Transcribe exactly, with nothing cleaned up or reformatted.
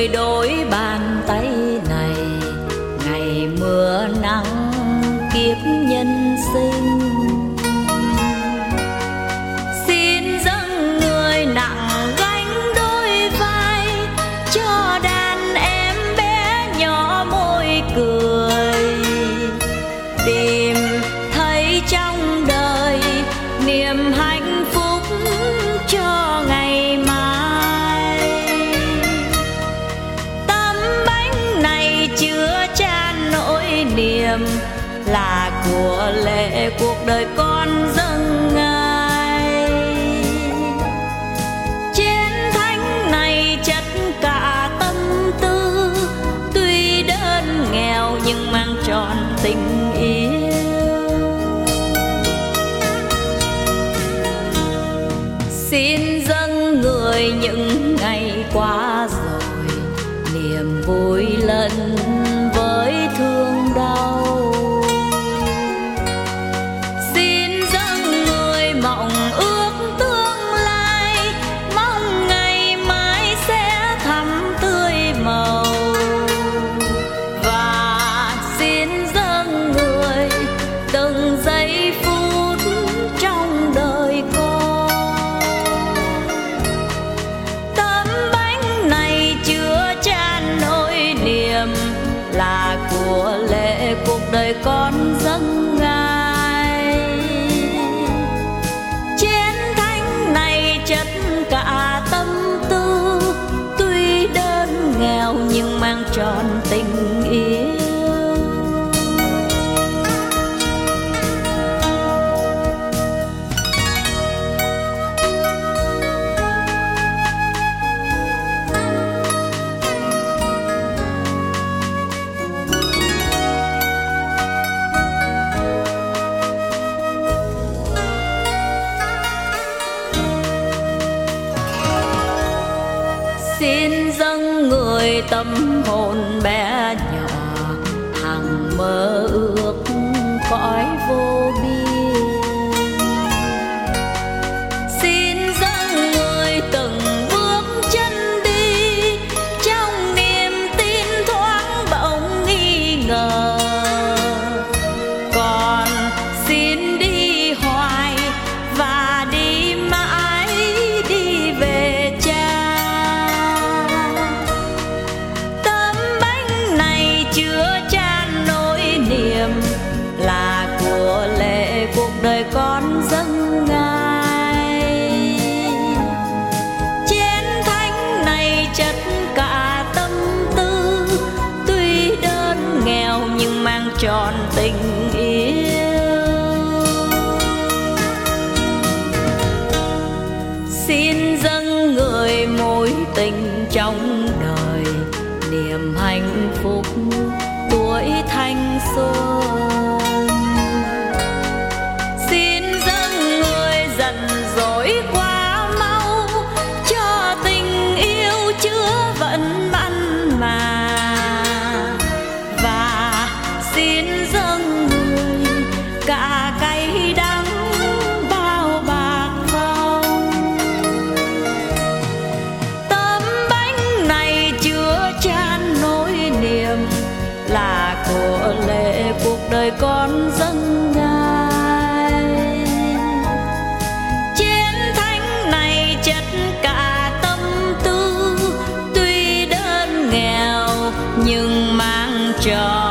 người đôi bàn tay này, ngày mưa nắng kiếp nhân sinh. Xin dâng người nặng gánh đôi vai, cho đàn em bé nhỏ môi cười, tìm thấy trong đời niềm hạnh phúc cho ngày mai. Tấm bánh này chứa chan nỗi niềm, là của lễ cuộc đời con dâng ngài. Chiến thánh này chất cả tâm tư, tuy đơn nghèo nhưng mang trọn tình yêu. Xin dâng người những ngày qua rồi, niềm vui lẫn với thương đau. Xin dâng người mộng ước tương lai, mong ngày mai sẽ thắm tươi màu. Và xin dâng người từng giây phút trong đời con. Tấm bánh này chứa chan nỗi niềm, là của lễ cuộc đời con dâng ngài. Chiến thánh này chất cả tâm tư, tuy đơn nghèo nhưng mang trọn tình yêu. Xin dâng người tâm hồn bé nhỏ, hằng mơ ước cõi vô biên. Xin dâng người từng bước chân đi, trong niềm tin thoáng bỗng nghi ngờ. Còn xin đi hoài và đi mãi, đi về cha. Chứa chan nỗi niềm, là của lễ cuộc đời con dâng ngài. Chiến thánh này chất cả tâm tư, tuy đơn nghèo nhưng mang trọn tình yêu. Xin dâng người mối tình trong đời, niềm hạnh phúc tuổi thanh xuân. Xin dâng người dần dỗi qua mau, cho tình yêu chứa vẫn mặn mà. Và xin dâng người cả cay đắng bao bạc phong. Tấm bánh này chứa chan nỗi niềm, là của lễ cuộc đời con dâng ngài. Chiến thánh này chất cả tâm tư, tuy đơn nghèo nhưng mang trọn